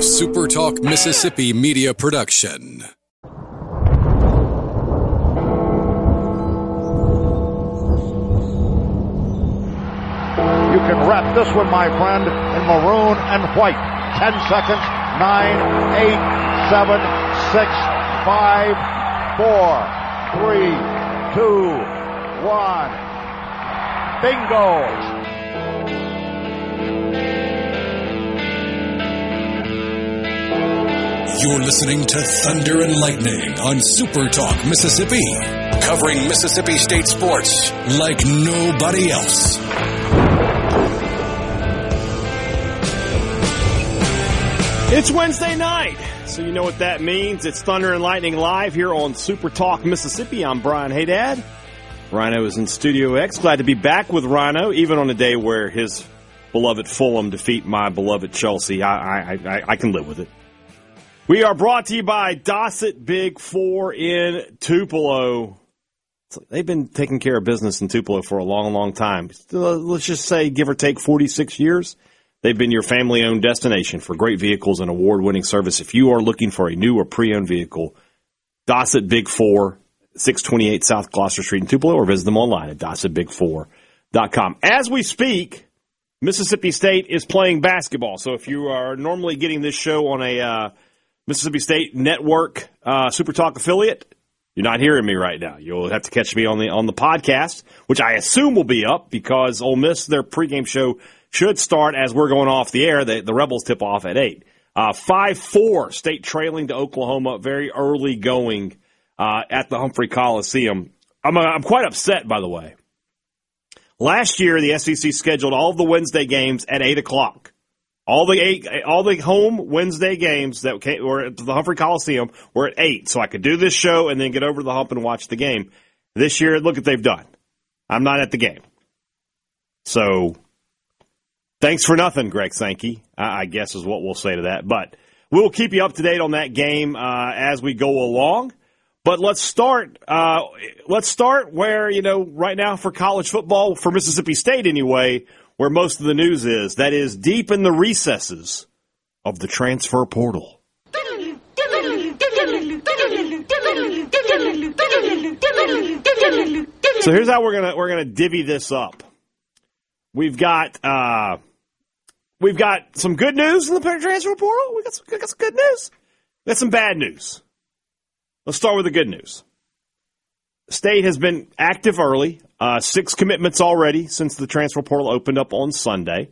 a Super Talk Mississippi media production. You can wrap this one, my friend, in maroon and white. 10 seconds. 9, 8, 7, 6, 5, 4, 3, 2, 1. Bingo! You're listening to Thunder and Lightning on Super Talk Mississippi, covering Mississippi State sports like nobody else. It's Wednesday night, so you know what that means. It's Thunder and Lightning live here on Super Talk Mississippi. I'm Brian Haydad. Rhino is in Studio X. Glad to be back with Rhino, even on a day where his beloved Fulham defeat my beloved Chelsea. I can live with it. We are brought to you by Dossett Big Four in Tupelo. They've been taking care of business in Tupelo for a long, long time. Let's just say, give or take 46 years. They've been your family-owned destination for great vehicles and award-winning service. If you are looking for a new or pre-owned vehicle, Dossett Big Four, 628 South Gloucester Street in Tupelo, or visit them online at DossettBig4.com. As we speak, Mississippi State is playing basketball. So if you are normally getting this show on a Mississippi State Network Super Talk affiliate, you're not hearing me right now. You'll have to catch me on the podcast, which I assume will be up because Ole Miss, their pregame show, should start as we're going off the air. The Rebels tip off at 8. 5-4, State trailing to Oklahoma, very early going at the Humphrey Coliseum. I'm quite upset, by the way. Last year, the SEC scheduled all of the Wednesday games at 8 o'clock. All the home Wednesday games that were at the Humphrey Coliseum were at 8, so I could do this show and then get over to the hump and watch the game. This year, look what they've done. I'm not at the game. So, thanks for nothing, Greg Sankey, I guess is what we'll say to that. But we'll keep you up to date on that game as we go along. But let's start where, right now for college football, for Mississippi State anyway, where most of the news is. That is deep in the recesses of the transfer portal. So here's how we're gonna divvy this up. We've got some good news in the transfer portal. We got some good news. We got some bad news. Let's start with the good news. State has been active early. 6 commitments already since the transfer portal opened up on Sunday.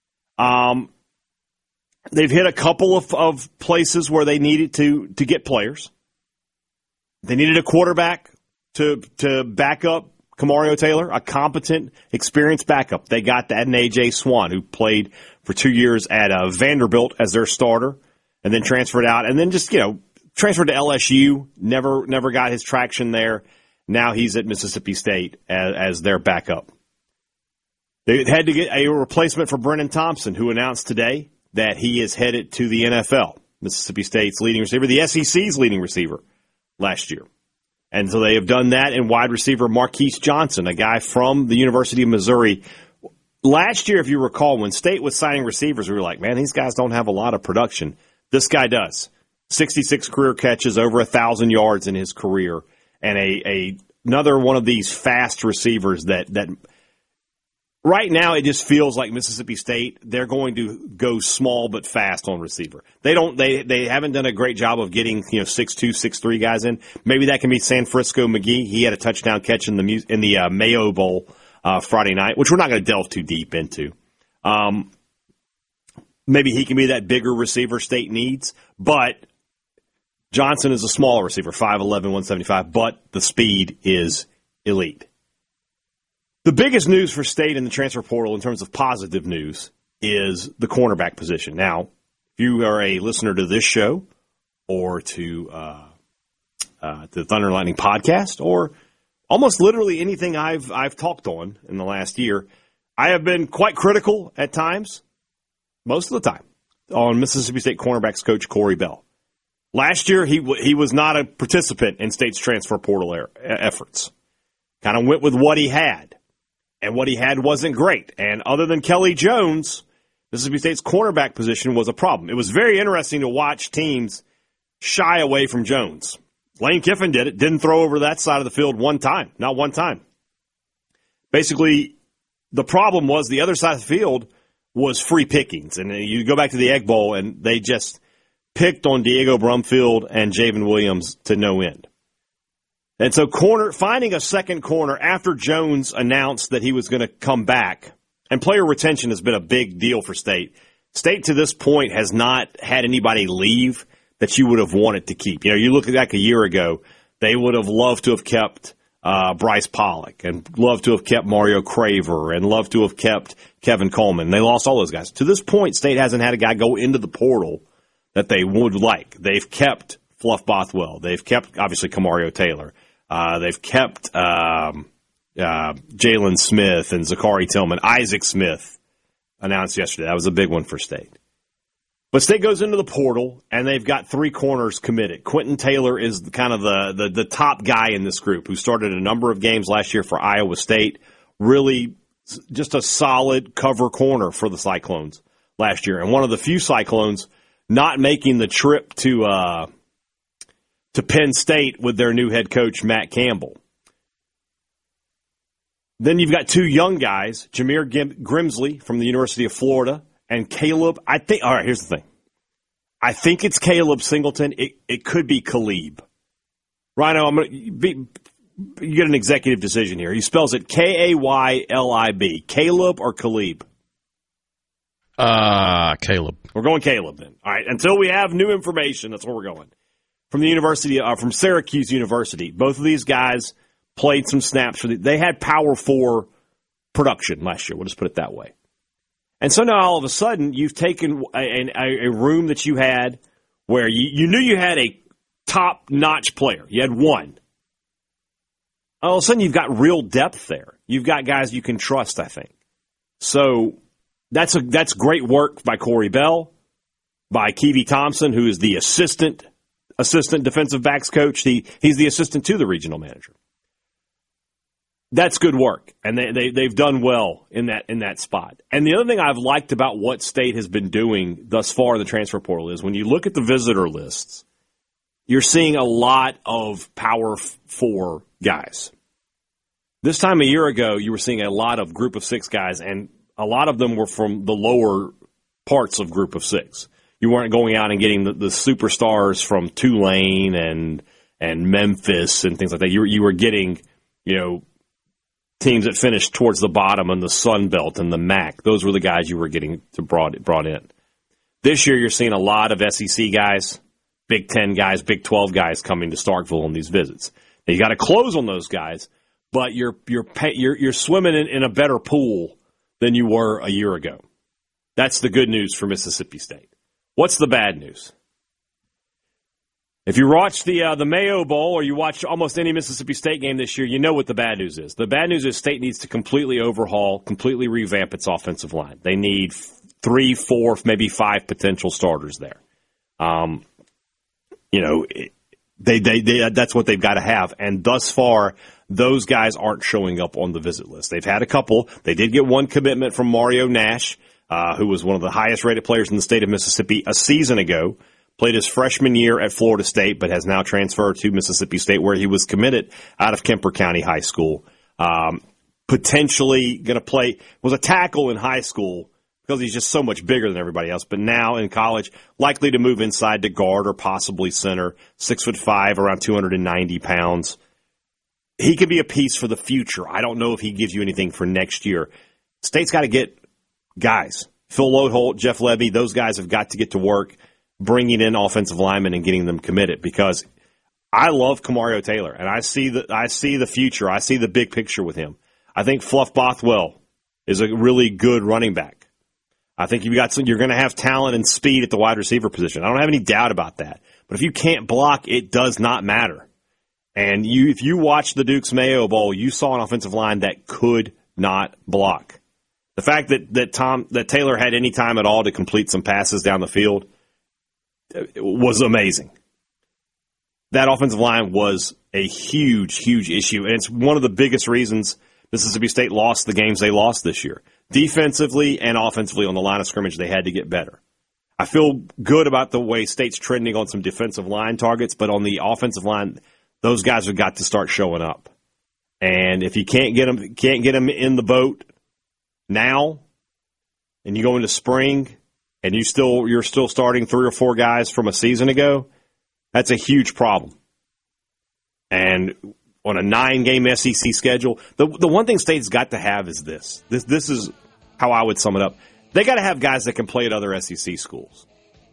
They've hit a couple of places where they needed to get players. They needed a quarterback to back up Kamario Taylor, a competent, experienced backup. They got that in A.J. Swan, who played for 2 years at Vanderbilt as their starter and then transferred out and then just, transferred to LSU, never got his traction there. Now he's at Mississippi State as their backup. They had to get a replacement for Brennan Thompson, who announced today that he is headed to the NFL, Mississippi State's leading receiver, the SEC's leading receiver last year. And so they have done that in wide receiver Marquise Johnson, a guy from the University of Missouri. Last year, if you recall, when State was signing receivers, we were like, man, these guys don't have a lot of production. This guy does. 66 career catches, over 1,000 yards in his career, and another one of these fast receivers that right now it just feels like Mississippi State, they're going to go small but fast on receiver. They haven't done a great job of getting 6'2", 6'3" guys in. Maybe that can be San Francisco McGee. He had a touchdown catch in the Mayo Bowl Friday night, which we're not going to delve too deep into. Maybe he can be that bigger receiver State needs, but Johnson is a smaller receiver, 5'11", 175, but the speed is elite. The biggest news for State in the transfer portal in terms of positive news is the cornerback position. Now, if you are a listener to this show or to the Thunder and Lightning podcast or almost literally anything I've talked on in the last year, I have been quite critical at times, most of the time, on Mississippi State cornerbacks coach Corey Bell. Last year, he was not a participant in State's transfer portal efforts. Kind of went with what he had, and what he had wasn't great. And other than Kelly Jones, Mississippi State's cornerback position was a problem. It was very interesting to watch teams shy away from Jones. Lane Kiffin did it, didn't throw over that side of the field one time, not one time. Basically, the problem was the other side of the field was free pickings. And you go back to the Egg Bowl, and they just picked on Diego Brumfield and Javen Williams to no end. And so finding a second corner after Jones announced that he was going to come back, and player retention has been a big deal for State. State to this point has not had anybody leave that you would have wanted to keep. You know, you look back a year ago, they would have loved to have kept Bryce Pollock and loved to have kept Mario Craver and loved to have kept Kevin Coleman. They lost all those guys. To this point, State hasn't had a guy go into the portal that they would like. They've kept Fluff Bothwell. They've kept, obviously, Kamario Taylor. They've kept Jalen Smith and Zachary Tillman. Isaac Smith announced yesterday. That was a big one for State. But State goes into the portal, and they've got 3 corners committed. Quentin Taylor is kind of the top guy in this group, who started a number of games last year for Iowa State. Really just a solid cover corner for the Cyclones last year. And one of the few Cyclones not making the trip to Penn State with their new head coach, Matt Campbell. Then you've got 2 young guys, Jameer Grimsley from the University of Florida, and Caleb, all right, here's the thing. I think it's Caleb Singleton. It could be Caleb. Rhino, you get an executive decision here. He spells it Kaylib. Caleb or Caleb? Caleb. We're going Caleb then. All right, until we have new information, that's where we're going. From Syracuse University. Both of these guys played some snaps. They had Power 4 production last year. We'll just put it that way. And so now all of a sudden you've taken a room that you had where you knew you had a top-notch player. You had one. All of a sudden you've got real depth there. You've got guys you can trust, I think. So that's great work by Corey Bell, by Keevy Thompson, who is the assistant defensive backs coach. He's the assistant to the regional manager. That's good work, and they've done well in that spot. And the other thing I've liked about what State has been doing thus far in the transfer portal is when you look at the visitor lists, you're seeing a lot of Power 4 guys. This time a year ago, you were seeing a lot of Group of 6 guys, and a lot of them were from the lower parts of Group of 6. You weren't going out and getting the superstars from Tulane and Memphis and things like that. You were getting, teams that finished towards the bottom in the Sun Belt and the MAC. Those were the guys you were getting brought in. This year, you're seeing a lot of SEC guys, Big 10 guys, Big 12 guys coming to Starkville on these visits. Now, you got to close on those guys, but you're swimming in a better pool than you were a year ago. That's the good news for Mississippi State. What's the bad news? If you watch the Mayo Bowl or you watch almost any Mississippi State game this year, you know what the bad news is. The bad news is State needs to completely overhaul, completely revamp its offensive line. They need 3, 4, maybe 5 potential starters there. That's what they've got to have. And thus far, those guys aren't showing up on the visit list. They've had a couple. They did get one commitment from Mario Nash, who was one of the highest-rated players in the state of Mississippi a season ago. Played his freshman year at Florida State, but has now transferred to Mississippi State, where he was committed out of Kemper County High School. Potentially going to play, was a tackle in high school because he's just so much bigger than everybody else. But now in college, likely to move inside to guard or possibly center. 6'5", around 290 pounds. He could be a piece for the future. I don't know if he gives you anything for next year. State's got to get guys. Phil Lodeholt, Jeff Levy, those guys have got to get to work bringing in offensive linemen and getting them committed, because I love Kamario Taylor, and I see the future. I see the big picture with him. I think Fluff Bothwell is a really good running back. I think you're going to have talent and speed at the wide receiver position. I don't have any doubt about that. But if you can't block, it does not matter. And if you watch the Duke's Mayo Bowl, you saw an offensive line that could not block. The fact that Taylor had any time at all to complete some passes down the field was amazing. That offensive line was a huge, huge issue, and it's one of the biggest reasons Mississippi State lost the games they lost this year. Defensively and offensively on the line of scrimmage, they had to get better. I feel good about the way State's trending on some defensive line targets, but on the offensive line, those guys have got to start showing up. And if you can't get them in the boat now, and you go into spring, and you're still starting 3 or 4 guys from a season ago, that's a huge problem. And on a 9-game SEC schedule, the one thing State's got to have is this. This is how I would sum it up. They got to have guys that can play at other SEC schools.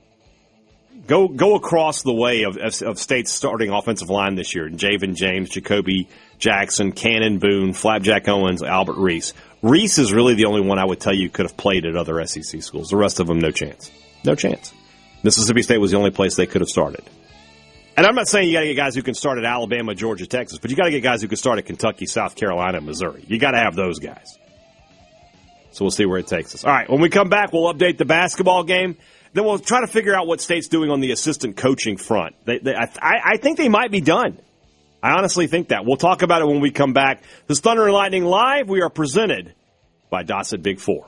Go across the way of State's starting offensive line this year. Javen James, Jacoby Jackson, Cannon Boone, Flapjack Owens, Albert Reese. Reese is really the only one I would tell you could have played at other SEC schools. The rest of them, no chance. No chance. Mississippi State was the only place they could have started. And I'm not saying you got to get guys who can start at Alabama, Georgia, Texas, but you got to get guys who can start at Kentucky, South Carolina, Missouri. You got to have those guys. So we'll see where it takes us. All right, when we come back, we'll update the basketball game. Then we'll try to figure out what State's doing on the assistant coaching front. I think they might be done. I honestly think that. We'll talk about it when we come back. This is Thunder and Lightning Live. We are presented by Dossett Big 4.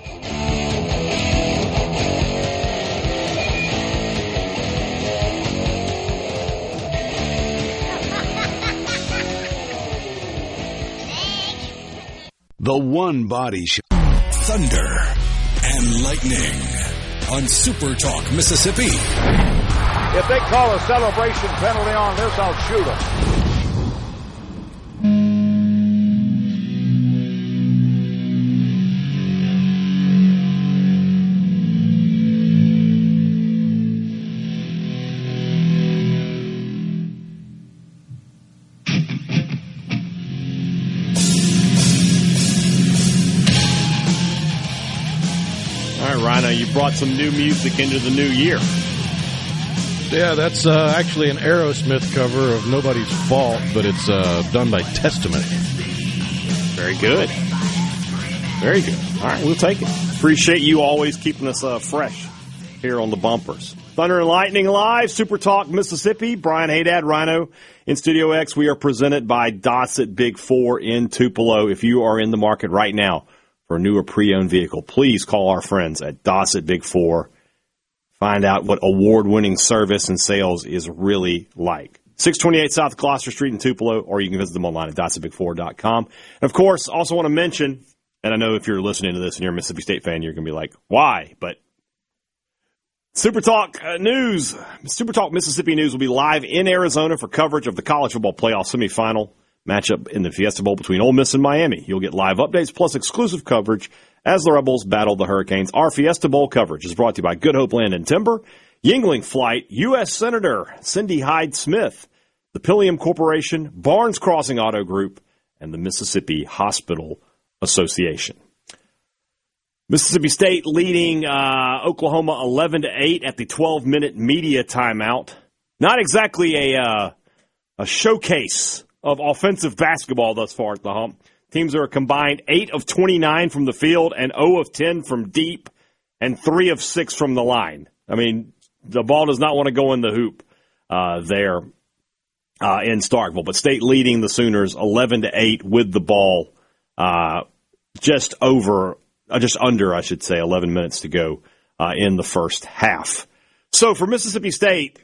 The One Body Show. Thunder and Lightning on Super Talk, Mississippi. If they call a celebration penalty on this, I'll shoot them. Rhino, you brought some new music into the new year. Yeah, that's actually an Aerosmith cover of Nobody's Fault, but it's done by Testament. Very good. Very good. All right, we'll take it. Appreciate you always keeping us fresh here on the bumpers. Thunder and Lightning Live, Super Talk, Mississippi. Brian Haydad, Rhino in Studio X. We are presented by Dossett Big 4 in Tupelo. If you are in the market right now for a new or pre-owned vehicle, please call our friends at Dossett Big 4. Find out what award-winning service and sales is really like. 628 South Gloucester Street in Tupelo, or you can visit them online at DossettBig4.com. And, of course, also want to mention, and I know if you're listening to this and you're a Mississippi State fan, you're going to be like, why? But Super Talk News, Super Talk Mississippi News will be live in Arizona for coverage of the college football playoff semifinal matchup in the Fiesta Bowl between Ole Miss and Miami. You'll get live updates plus exclusive coverage as the Rebels battle the Hurricanes. Our Fiesta Bowl coverage is brought to you by Good Hope Land and Timber, Yingling Flight, U.S. Senator Cindy Hyde-Smith, the Pillium Corporation, Barnes Crossing Auto Group, and the Mississippi Hospital Association. Mississippi State leading Oklahoma 11-8 at the 12-minute media timeout. Not exactly a showcase of offensive basketball thus far at the hump. Teams are a combined 8 of 29 from the field and 0 of 10 from deep and 3 of 6 from the line. I mean, the ball does not want to go in the hoop there in Starkville. But State leading the Sooners 11-8 with the ball just under, 11 minutes to go in the first half. So for Mississippi State,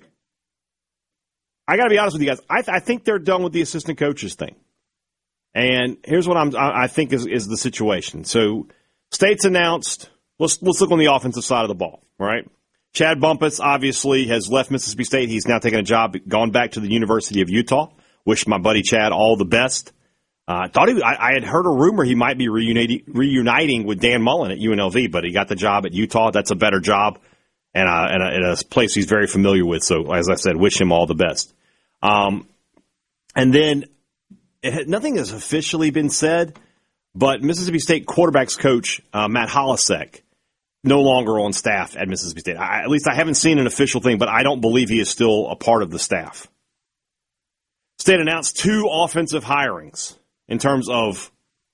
I got to be honest with you guys. I think they're done with the assistant coaches thing. And here's what I think is the situation. So State's announced, let's look on the offensive side of the ball, right? Chad Bumpus obviously has left Mississippi State. He's now taken a job, gone back to the University of Utah. Wish my buddy Chad all the best. I had heard a rumor he might be reuniting with Dan Mullen at UNLV, but he got the job at Utah. That's a better job and a place he's very familiar with. So, as I said, wish him all the best. And then nothing has officially been said, but Mississippi State quarterbacks coach Matt Holasek no longer on staff at Mississippi State. At least I haven't seen an official thing, but I don't believe he is still a part of the staff. State announced 2 offensive hirings in terms of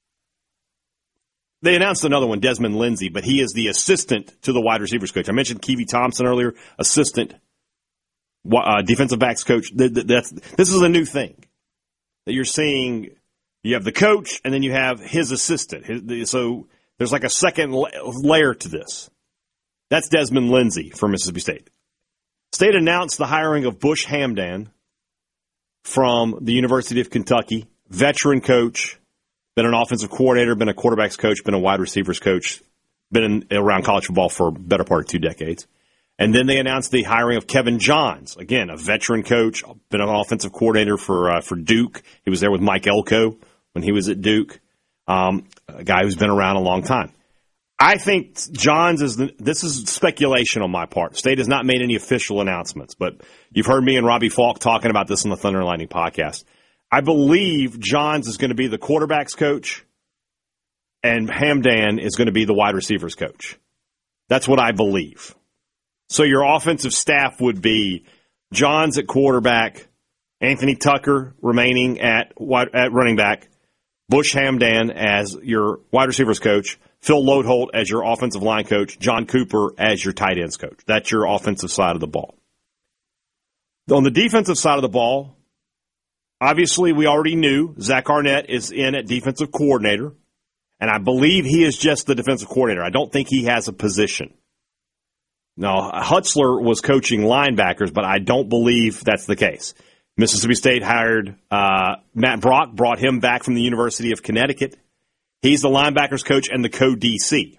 they announced another one, Desmond Lindsay, but he is the assistant to the wide receivers coach. I mentioned Keevy Thompson earlier, assistant defensive backs coach. This is a new thing that you're seeing. You have the coach, and then you have his assistant. So there's like a second layer to this. That's Desmond Lindsay for Mississippi State. State announced the hiring of Bush Hamdan from the University of Kentucky, veteran coach, been an offensive coordinator, been a quarterback's coach, been a wide receivers coach, been around college football for a better part of 2 decades. And then they announced the hiring of Kevin Johns, again, a veteran coach, been an offensive coordinator for Duke. He was there with Mike Elko when he was at Duke, a guy who's been around a long time. I think Johns this is speculation on my part. State has not made any official announcements, but you've heard me and Robbie Falk talking about this on the Thunder and Lightning podcast. I believe Johns is going to be the quarterback's coach and Hamdan is going to be the wide receivers coach. That's what I believe. So your offensive staff would be Johns at quarterback, Anthony Tucker remaining at running back, Bush Hamdan as your wide receivers coach, Phil Lodeholt as your offensive line coach, John Cooper as your tight ends coach. That's your offensive side of the ball. On the defensive side of the ball, obviously we already knew Zach Arnett is in at defensive coordinator, and I believe he is just the defensive coordinator. I don't think he has a position. Now, Hutzler was coaching linebackers, but I don't believe that's the case. Mississippi State hired Matt Brock, brought him back from the University of Connecticut. He's the linebackers coach and the co-DC.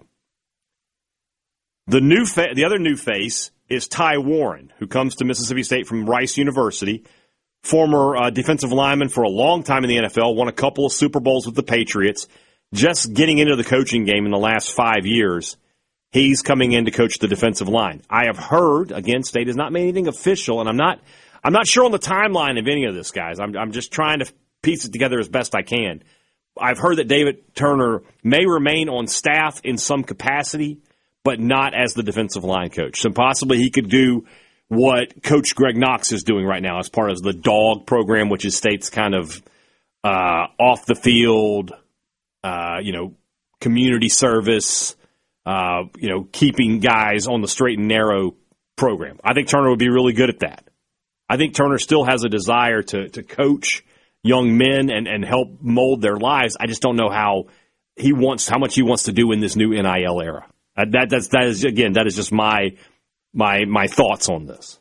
The other new face is Ty Warren, who comes to Mississippi State from Rice University, former defensive lineman for a long time in the NFL, won a couple of Super Bowls with the Patriots, just getting into the coaching game in the last 5 years. He's coming in to coach the defensive line. I have heard, again, State has not made anything official, and I'm not sure on the timeline of any of this, guys. I'm just trying to piece it together as best I can. I've heard that David Turner may remain on staff in some capacity, but not as the defensive line coach. So possibly he could do what Coach Greg Knox is doing right now as part of the DOG program, which is State's kind of off the field, community service, keeping guys on the straight and narrow program. I think Turner would be really good at that. I think Turner still has a desire to coach young men and help mold their lives. I just don't know how much he wants to do in this new NIL era. That is just my thoughts on this.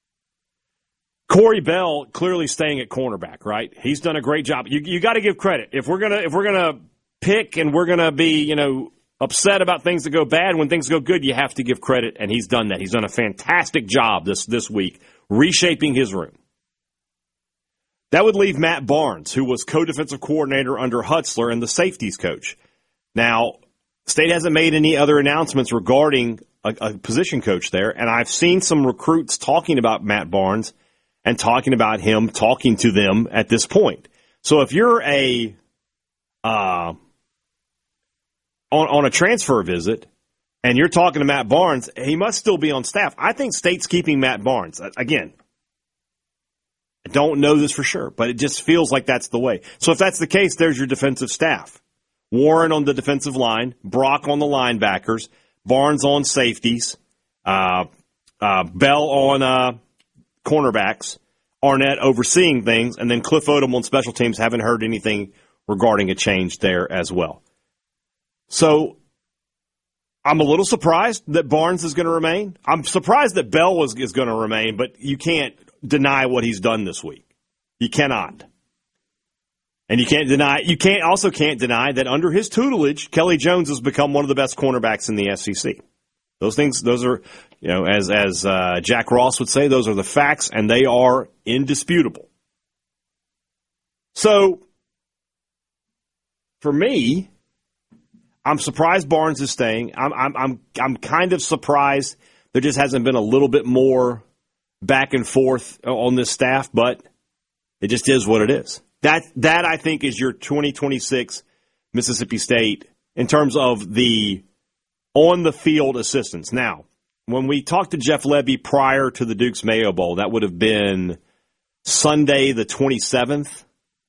Corey Bell clearly staying at cornerback, right? He's done a great job. You got to give credit. If we're gonna pick and we're gonna be upset about things that go bad, when things go good, you have to give credit, and he's done that. He's done a fantastic job this week reshaping his room. That would leave Matt Barnes, who was co-defensive coordinator under Hutzler and the safeties coach. Now, State hasn't made any other announcements regarding a position coach there, and I've seen some recruits talking about Matt Barnes and talking about him talking to them at this point. So if you're on a transfer visit and you're talking to Matt Barnes, he must still be on staff. I think State's keeping Matt Barnes. Again, I don't know this for sure, but it just feels like that's the way. So if that's the case, there's your defensive staff. Warren on the defensive line, Brock on the linebackers, Barnes on safeties, Bell on cornerbacks, Arnett overseeing things, and then Cliff Odom on special teams. Haven't heard anything regarding a change there as well. So I'm a little surprised that Barnes is going to remain. I'm surprised that Bell is going to remain, but you can't deny what he's done this week. You cannot. And you can't deny that under his tutelage, Kelly Jones has become one of the best cornerbacks in the SEC. Those are, as Jack Ross would say, those are the facts, and they are indisputable. So, for me, I'm surprised Barnes is staying. I'm kind of surprised there just hasn't been a little bit more back and forth on this staff, but it just is what it is. That I think is your 2026 Mississippi State in terms of the on-the-field assistants. Now, when we talked to Jeff Lebby prior to the Duke's Mayo Bowl, that would have been Sunday the 27th.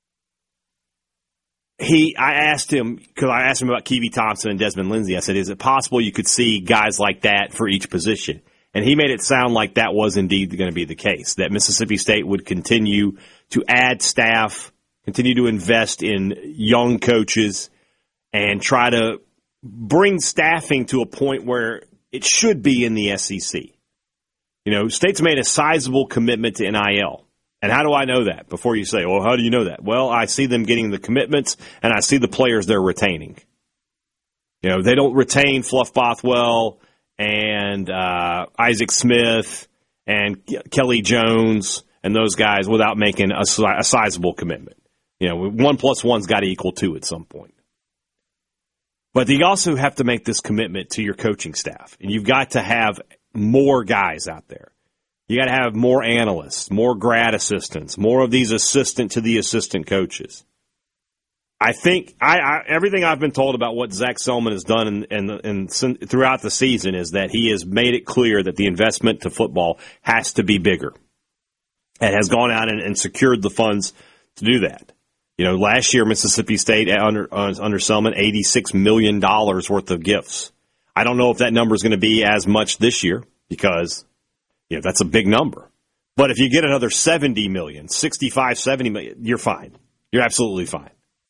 I asked him about Keevy Thompson and Desmond Lindsay. I said, is it possible you could see guys like that for each position? And he made it sound like that was indeed going to be the case, that Mississippi State would continue to add staff, continue to invest in young coaches, and try to bring staffing to a point where it should be in the SEC. You know, State's made a sizable commitment to NIL. And how do I know that? Before you say, well, how do you know that? Well, I see them getting the commitments, and I see the players they're retaining. You know, they don't retain Fluff Bothwell and Isaac Smith and Kelly Jones and those guys without making a sizable commitment. You know, 1 + 1's got to equal 2 at some point. But you also have to make this commitment to your coaching staff, and you've got to have more guys out there. You got to have more analysts, more grad assistants, more of these assistant to the assistant coaches. I think everything I've been told about what Zach Selman has done throughout the season is that he has made it clear that the investment to football has to be bigger, and has gone out and secured the funds to do that. You know, last year Mississippi State under Selman, $86 million worth of gifts. I don't know if that number is going to be as much this year because, you know, that's a big number. But if you get another 70 million, 65, 70 million, you're fine. You're absolutely fine.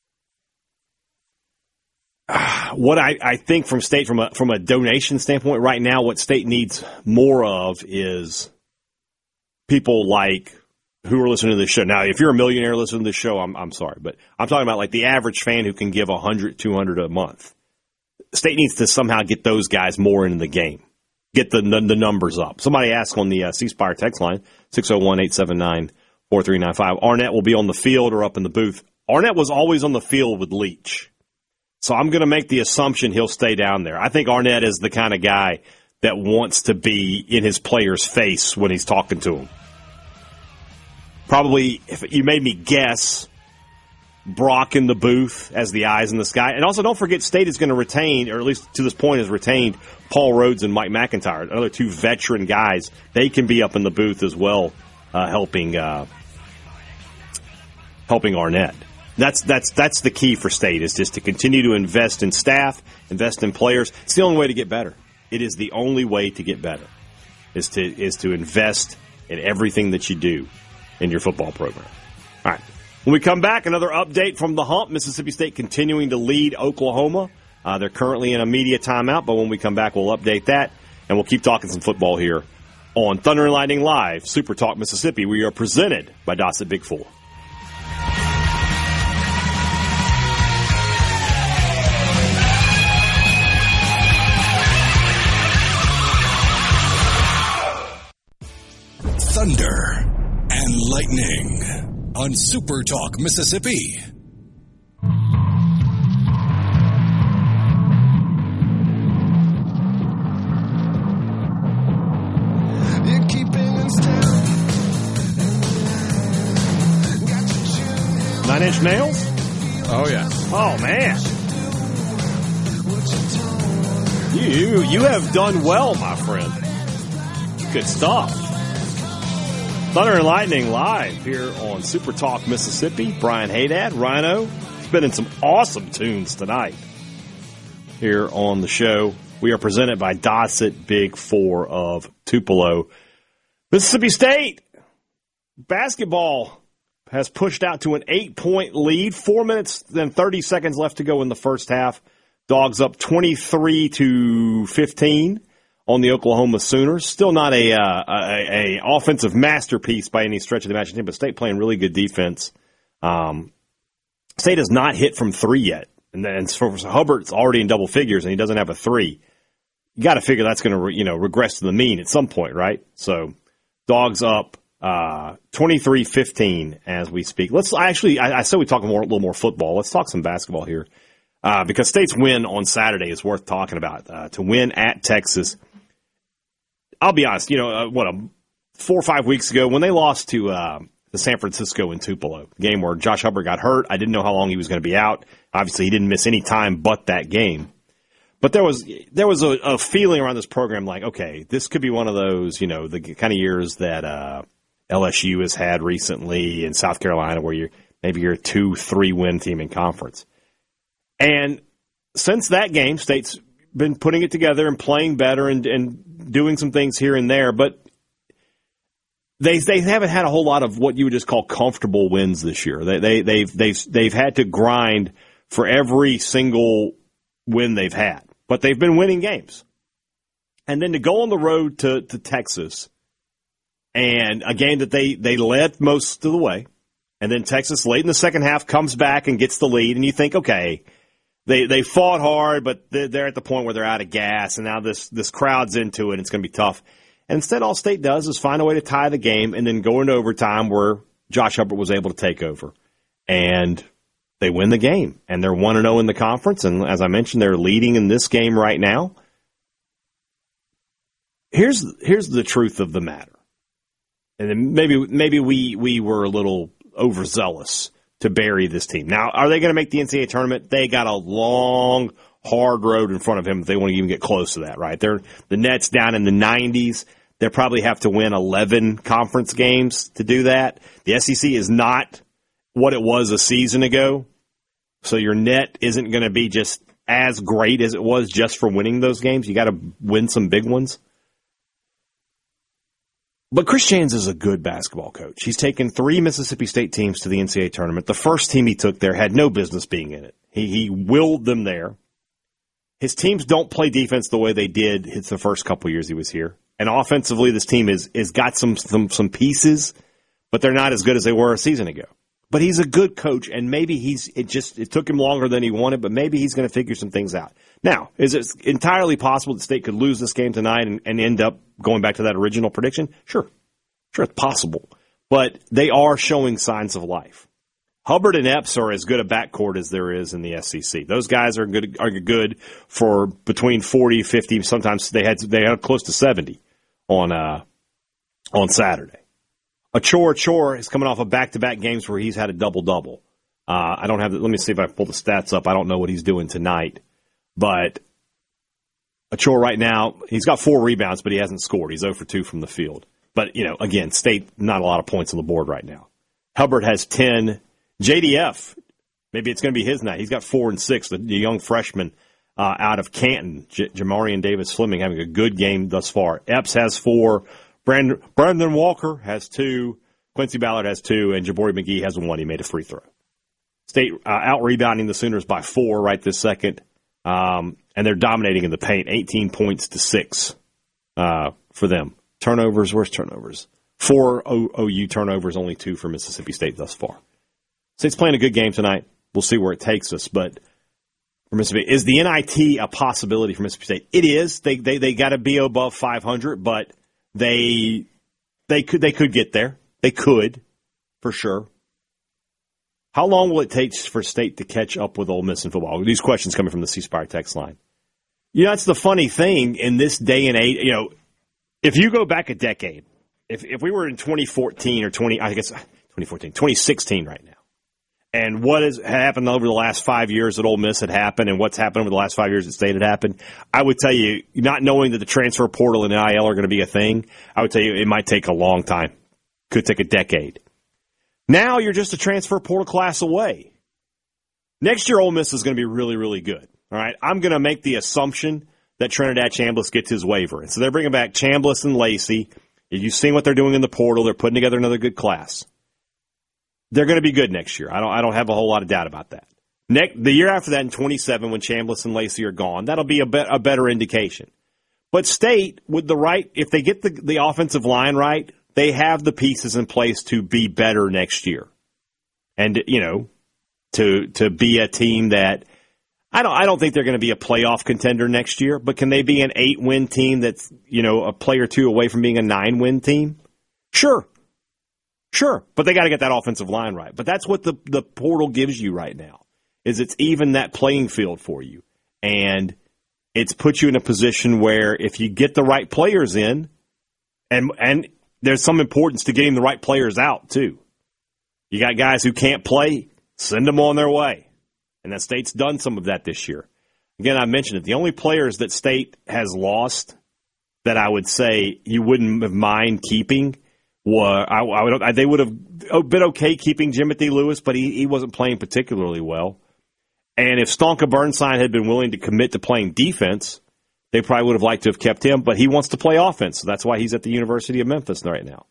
What I think from State, from a donation standpoint right now, what State needs more of is people like who are listening to this show. Now, if you're a millionaire listening to this show, I'm sorry, but I'm talking about like the average fan who can give $100, $200 a month. State needs to somehow get those guys more into the game, get the numbers up. Somebody asked on the C Spire text line, 601-879-4395. Arnett will be on the field or up in the booth. Arnett was always on the field with Leach. So I'm going to make the assumption he'll stay down there. I think Arnett is the kind of guy that wants to be in his player's face when he's talking to him. Probably, if you made me guess, Brock in the booth as the eyes in the sky. And also don't forget State is going to retain, or at least to this point has retained, Paul Rhodes and Mike McIntyre, another two veteran guys. They can be up in the booth as well, helping Arnett. That's the key for State, is just to continue to invest in staff, invest in players. It's the only way to get better. It is the only way to get better, is to invest in everything that you do in your football program. All right. When we come back, another update from the hump. Mississippi State continuing to lead Oklahoma. They're currently in a media timeout, but when we come back, we'll update that, and we'll keep talking some football here on Thunder and Lightning Live, Super Talk Mississippi. We are presented by Dossett Big Four. Thunder and Lightning on Super Talk Mississippi. Nine Inch Nails? Oh, yeah. Oh, man. You have done well, my friend. Good stuff. Thunder and Lightning Live here on Super Talk Mississippi. Brian Haydad, Rhino, spinning some awesome tunes tonight here on the show. We are presented by Dossett Big Four of Tupelo. Mississippi State basketball has pushed out to an 8-point lead. 4 minutes and 30 seconds left to go in the first half. Dogs up 23-15. On the Oklahoma Sooners. Still not a offensive masterpiece by any stretch of the imagination, but State playing really good defense. State has not hit from three yet. And so Hubbard's already in double figures, and he doesn't have a three. You got to figure that's going to regress to the mean at some point, right? So Dogs up 23-15 as we speak. Let's actually, I said we talk a little more football. Let's talk some basketball here. Because State's win on Saturday is worth talking about. To win at Texas. I'll be honest, 4 or 5 weeks ago when they lost to the San Francisco in Tupelo, game where Josh Hubbard got hurt, I didn't know how long he was going to be out. Obviously, he didn't miss any time but that game. But there was a feeling around this program like, okay, this could be one of those, the kind of years that LSU has had recently in South Carolina where you're a 2-3 win team in conference. And since that game, State's been putting it together and playing better and doing some things here and there, but they haven't had a whole lot of what you would just call comfortable wins this year. They've had to grind for every single win they've had. But they've been winning games. And then to go on the road to Texas, and a game that they led most of the way, and then Texas late in the second half comes back and gets the lead, and you think, okay, they fought hard, but they're at the point where they're out of gas, and now this crowd's into it, and it's going to be tough. And instead, all State does is find a way to tie the game and then go into overtime where Josh Hubbard was able to take over. And they win the game, and they're 1-0 in the conference, and as I mentioned, they're leading in this game right now. Here's the truth of the matter. And maybe we were a little overzealous to bury this team. Now, are they going to make the NCAA tournament? They got a long, hard road in front of them if they want to even get close to that, right? The net's down in the 90s. They probably have to win 11 conference games to do that. The SEC is not what it was a season ago, so your net isn't going to be just as great as it was just for winning those games. You got to win some big ones. But Chris Jans is a good basketball coach. He's taken 3 Mississippi State teams to the NCAA tournament. The first team he took there had no business being in it. He willed them there. His teams don't play defense the way they did the first couple years he was here. And offensively, this team is got some pieces, but they're not as good as they were a season ago. But he's a good coach, and maybe it took him longer than he wanted, but maybe he's going to figure some things out. Now, is it entirely possible that State could lose this game tonight and end up going back to that original prediction? Sure, it's possible. But they are showing signs of life. Hubbard and Epps are as good a backcourt as there is in the SEC. Those guys are good for between 40, 50. Sometimes they had close to 70 on Saturday. Achor is coming off of back-to-back games where he's had a double-double. I don't have. Let me see if I pull the stats up. I don't know what he's doing tonight, but Achor right now he's got 4 rebounds, but he hasn't scored. He's 0 for 2 from the field. But again, State not a lot of points on the board right now. Hubbard has 10. JDF, maybe it's going to be his night. He's got 4 and 6. The young freshman out of Canton, Jamarian Davis Fleming, having a good game thus far. Epps has 4. Brandon Walker has 2. Quincy Ballard has 2. And Jabari McGee has 1. He made a free throw. State out-rebounding the Sooners by 4 right this second. And they're dominating in the paint, 18 points to 6 for them. Turnovers, where's turnovers? 4 OU turnovers, only 2 for Mississippi State thus far. State's playing a good game tonight. We'll see where it takes us. But for Mississippi, is the NIT a possibility for Mississippi State? It is. They got to be above 500, but they could get there. They could, for sure. How long will it take for State to catch up with Ole Miss in football? These questions coming from the C Spire text line. That's the funny thing in this day and age. If you go back a decade, if we were in 2014 or 2016 right now, and what has happened over the last 5 years at Ole Miss had happened, and what's happened over the last 5 years at State had happened, I would tell you, not knowing that the transfer portal and NIL are going to be a thing, I would tell you it might take a long time. Could take a decade. Now you're just a transfer portal class away. Next year, Ole Miss is going to be really, really good. All right, I'm going to make the assumption that Trinidad Chambliss gets his waiver. And so they're bringing back Chambliss and Lacey. You've seen what they're doing in the portal. They're putting together another good class. They're going to be good next year. I don't have a whole lot of doubt about that. The year after that, in 27, when Chambliss and Lacey are gone, that'll be a better indication. But State, with the right, if they get the offensive line right, they have the pieces in place to be better next year. And, to be a team that, I don't think they're going to be a playoff contender next year, but can they be an 8-win team that's, a play or two away from being a 9-win team? Sure, but they got to get that offensive line right. But that's what the portal gives you right now, is it's even that playing field for you. And it's put you in a position where if you get the right players in, and there's some importance to getting the right players out, too. You got guys who can't play, send them on their way. And that State's done some of that this year. Again, I mentioned it. The only players that State has lost that I would say you wouldn't have mind keeping they would have been okay keeping Jimothy Lewis, but he wasn't playing particularly well. And if Stonka Burnside had been willing to commit to playing defense, they probably would have liked to have kept him, but he wants to play offense. So that's why he's at the University of Memphis right now.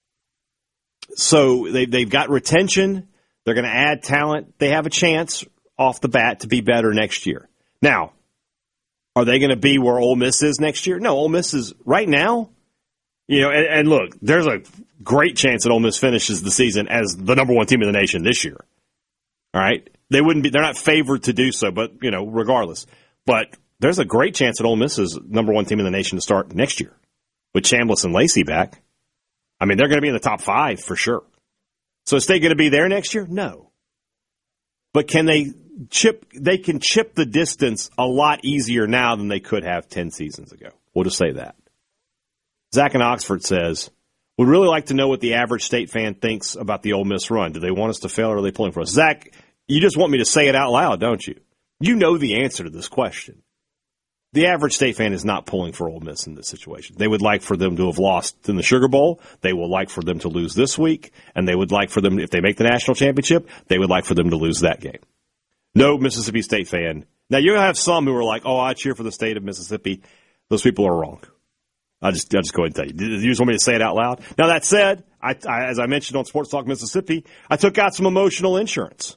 So they've got retention. They're going to add talent. They have a chance off the bat to be better next year. Now, are they going to be where Ole Miss is next year? No, Ole Miss is right now. And look, there's a great chance that Ole Miss finishes the season as the number one team in the nation this year. All right, they're not favored to do so, but regardless, but there's a great chance that Ole Miss is number one team in the nation to start next year with Chambliss and Lacey back. I mean, they're going to be in the top 5 for sure. So is State going to be there next year? No. But can they chip? They can chip the distance a lot easier now than they could have 10 seasons ago. We'll just say that. Zach in Oxford says, would really like to know what the average State fan thinks about the Ole Miss run. Do they want us to fail or are they pulling for us? Zach, you just want me to say it out loud, don't you? You know the answer to this question. The average State fan is not pulling for Ole Miss in this situation. They would like for them to have lost in the Sugar Bowl. They would like for them to lose this week. And they would like for them, if they make the national championship, they would like for them to lose that game. No Mississippi State fan. Now, you're going to have some who are like, oh, I cheer for the state of Mississippi. Those people are wrong. I'll just go ahead and tell you. You just want me to say it out loud? Now, that said, I as I mentioned on Sports Talk Mississippi, I took out some emotional insurance.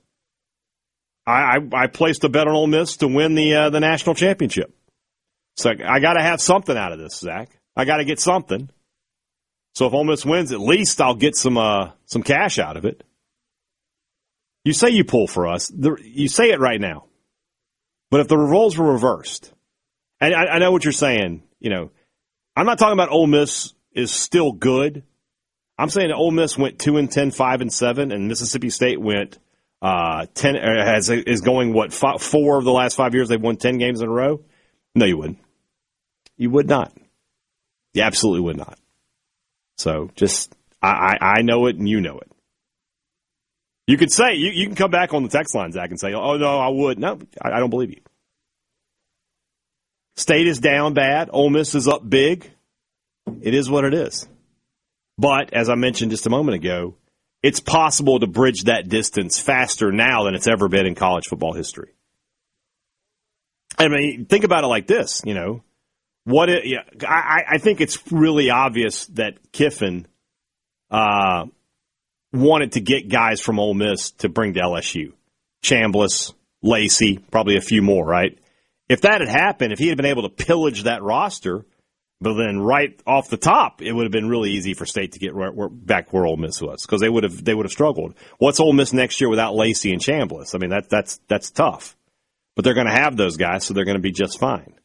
I placed a bet on Ole Miss to win the national championship. So I got to have something out of this, Zach. I got to get something. So if Ole Miss wins, at least I'll get some cash out of it. You say you pull for us. You say it right now. But if the roles were reversed, and I know what you're saying, I'm not talking about Ole Miss is still good. I'm saying that Ole Miss went 2-10, 5-7, and Mississippi State went 10. Is going 4 of the last 5 years they've won 10 games in a row. No, you wouldn't. You would not. You absolutely would not. So just I know it and you know it. You could say you can come back on the text line, Zach, and say, "Oh no, I would." No, I don't believe you. State is down bad. Ole Miss is up big. It is what it is. But, as I mentioned just a moment ago, it's possible to bridge that distance faster now than it's ever been in college football history. I mean, think about it like this, I think it's really obvious that Kiffin wanted to get guys from Ole Miss to bring to LSU. Chambliss, Lacey, probably a few more, right? If that had happened, if he had been able to pillage that roster, but then right off the top, it would have been really easy for State to get back where Ole Miss was because they would have struggled. What's Ole Miss next year without Lacey and Chambliss? I mean, that's tough. But they're going to have those guys, so they're going to be just fine.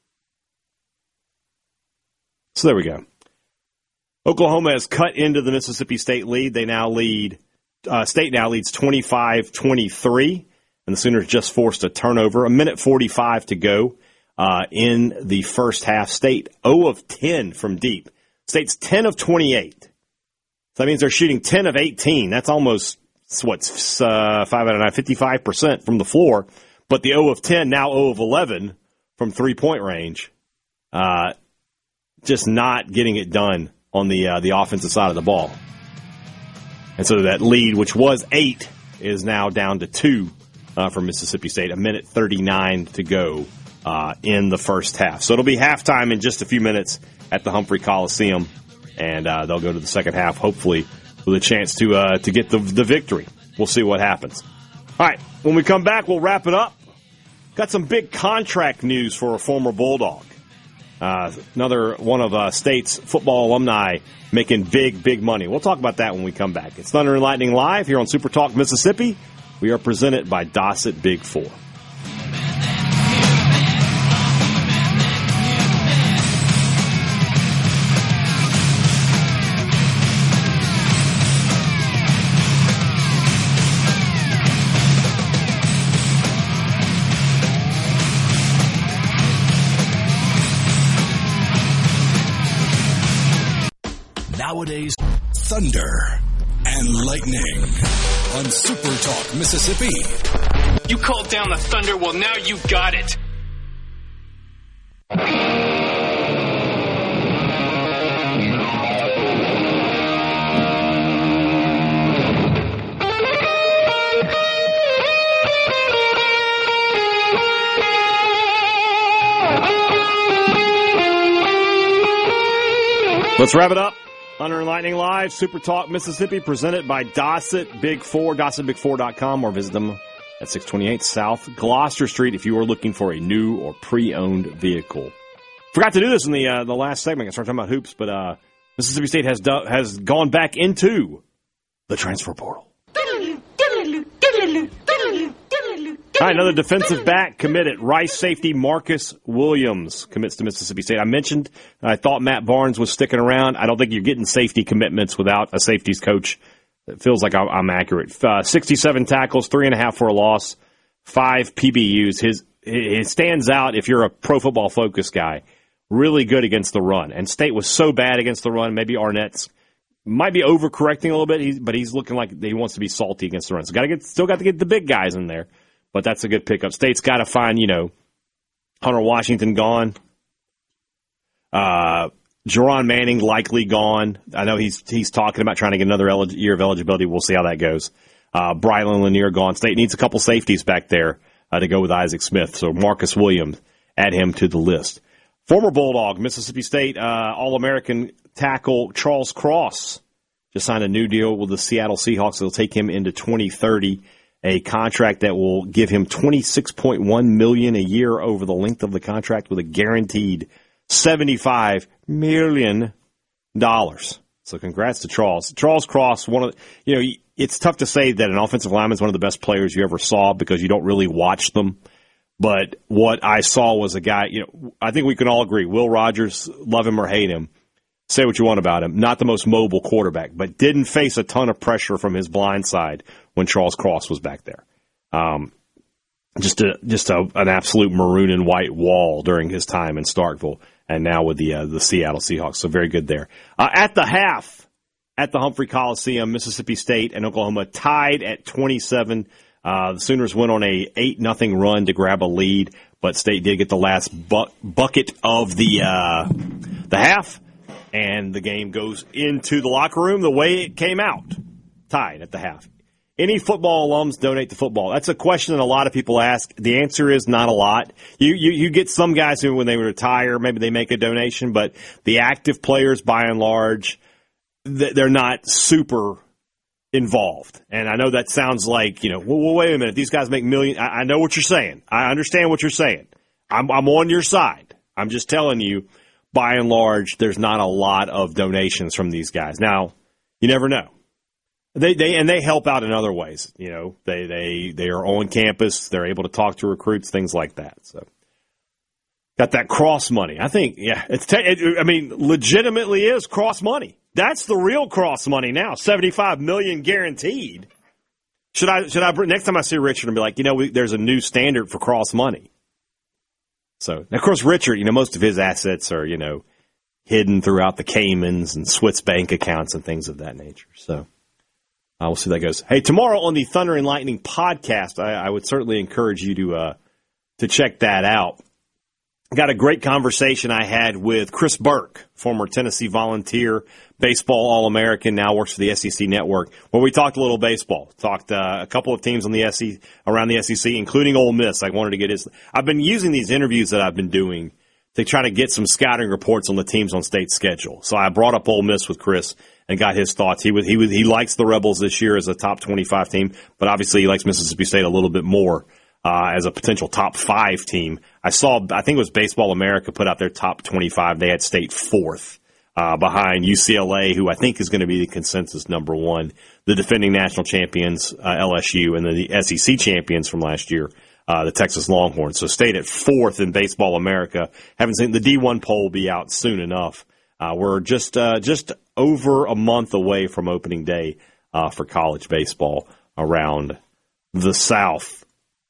So there we go. Oklahoma has cut into the Mississippi State lead. They now lead. State now leads 25-23. And the Sooners just forced a turnover. 1:45 to go in the first half. State 0 of 10 from deep. State's 10 of 28. So that means they're shooting 10 of 18. That's almost, 55% from the floor. But the 0 of 10, now 0 of 11 from three-point range. Just not getting it done on the offensive side of the ball. And so that lead, which was 8, is now down to 2. For Mississippi State, 1:39 to go in the first half. So it'll be halftime in just a few minutes at the Humphrey Coliseum, and they'll go to the second half, hopefully with a chance to get the victory. We'll see what happens. All right, when we come back, we'll wrap it up. Got some big contract news for a former Bulldog. Another one of State's football alumni making big money. We'll talk about that when we come back. It's Thunder and Lightning Live here on Super Talk Mississippi. We are presented by Dossett Big 4. Nowadays, Thunder and Lightning on Super Talk Mississippi. You called down the thunder, well now you got it. Let's wrap it up. Thunder and Lightning Live, Super Talk Mississippi, presented by Dossett Big 4, DossettBig4.com, or visit them at 628 South Gloucester Street if you are looking for a new or pre-owned vehicle. Forgot to do this in the last segment. I started talking about hoops, but Mississippi State has gone back into the transfer portal. All right, another defensive back committed. Rice safety Marcus Williams commits to Mississippi State. I mentioned I thought Matt Barnes was sticking around. I don't think you're getting safety commitments without a safeties coach. It feels like I'm accurate. 67 tackles, 3.5 for a loss, 5 PBUs. It stands out if you're a Pro Football Focus guy. Really good against the run. And State was so bad against the run, maybe Arnett's might be overcorrecting a little bit, but he's looking like he wants to be salty against the run. So still got to get the big guys in there, but that's a good pickup. State's got to find, Hunter Washington gone, Jerron Manning likely gone. I know he's talking about trying to get another year of eligibility. We'll see how that goes. Brylan Lanier gone. State needs a couple safeties back there to go with Isaac Smith. So Marcus Williams, add him to the list. Former Bulldog, Mississippi State All-American tackle Charles Cross just signed a new deal with the Seattle Seahawks. It'll take him into 2030, a contract that will give him $26.1 million a year over the length of the contract with a guaranteed $75 million. So congrats to Charles. Charles Cross, it's tough to say that an offensive lineman is one of the best players you ever saw because you don't really watch them. But what I saw was a guy, I think we can all agree, Will Rogers, love him or hate him, say what you want about him, not the most mobile quarterback, but didn't face a ton of pressure from his blind side when Charles Cross was back there. Just an absolute maroon and white wall during his time in Starkville, and now with the Seattle Seahawks. So very good there. At the half, at the Humphrey Coliseum, Mississippi State and Oklahoma tied at 27. The Sooners went on a 8-0 run to grab a lead, but State did get the last bucket of the half, and the game goes into the locker room the way it came out, tied at the half. Any football alums donate to football? That's a question that a lot of people ask. The answer is not a lot. You get some guys who, when they retire, maybe they make a donation, but the active players, by and large, they're not super involved. And I know that sounds like, well, wait a minute, these guys make millions. I know what you're saying. I understand what you're saying. I'm on your side. I'm just telling you, by and large, there's not a lot of donations from these guys. Now, you never know. They help out in other ways. They are on campus. They're able to talk to recruits, things like that. So got that cross money. I think, legitimately is cross money. That's the real cross money now. $75 million guaranteed. Should I next time I see Richard and be like, there's a new standard for cross money. So, of course, Richard, most of his assets are, hidden throughout the Caymans and Swiss bank accounts and things of that nature. So, we'll see how that goes. Hey, tomorrow on the Thunder and Lightning podcast, I would certainly encourage you to check that out. Got a great conversation I had with Chris Burke, former Tennessee Volunteer, baseball All-American, now works for the SEC Network, where we talked a little baseball. Talked a couple of teams on the SEC, around the SEC, including Ole Miss. I wanted to get his. I've been using these interviews that I've been doing to try to get some scouting reports on the teams on State's schedule. So I brought up Ole Miss with Chris and got his thoughts. He likes the Rebels this year as a top 25 team, but obviously he likes Mississippi State a little bit more as a potential top 5 team. I think it was Baseball America put out their top 25. They had State 4th behind UCLA, who I think is going to be the consensus number 1, the defending national champions, LSU, and then the SEC champions from last year, the Texas Longhorns. So State at 4th in Baseball America. Haven't seen the D1 poll be out soon enough. We're just over a month away from opening day for college baseball around the South.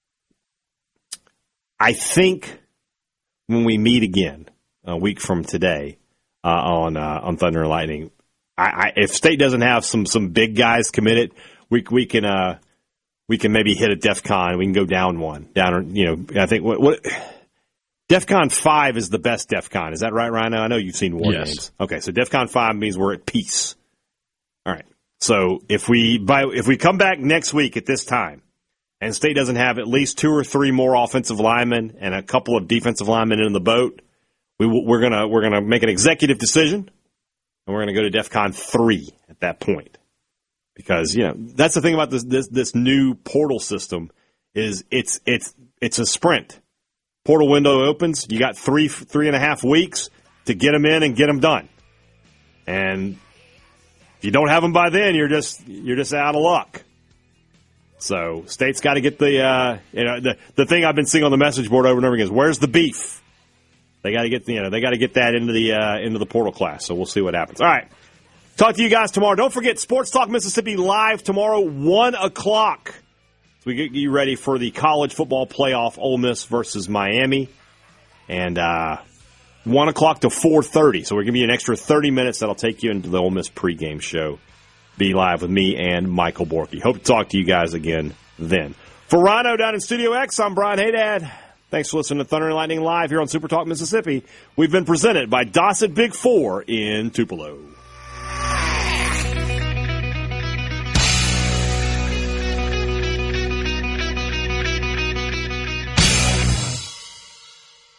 I think when we meet again a week from today on Thunder and Lightning, if State doesn't have some big guys committed, we can maybe hit a DEFCON. We can go down one. I think what DEFCON 5 is the best DEFCON. Is that right, Rhino? I know you've seen War Games. Okay, so DEFCON 5 means we're at peace. All right. So if we come back next week at this time, and State doesn't have at least 2 or 3 more offensive linemen and a couple of defensive linemen in the boat, we're gonna make an executive decision, and we're gonna go to DEFCON 3 at that point, because that's the thing about this new portal system is it's a sprint. Portal window opens. You got 3.5 weeks to get them in and get them done. And if you don't have them by then, you're just out of luck. So State's got to get the thing I've been seeing on the message board over and over again is where's the beef? They got to get that into the portal class. So we'll see what happens. All right. Talk to you guys tomorrow. Don't forget Sports Talk Mississippi live tomorrow, 1:00. So we get you ready for the college football playoff, Ole Miss versus Miami, and 1:00 to 4:30. So we're giving you an extra 30 minutes that'll take you into the Ole Miss pregame show. Be live with me and Michael Borky. Hope to talk to you guys again then. For Rhino down in Studio X, I'm Brian Haydad. Thanks for listening to Thunder and Lightning Live here on Super Talk Mississippi. We've been presented by Dossett Big 4 in Tupelo.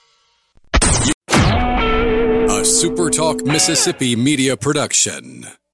A Super Talk Mississippi media production.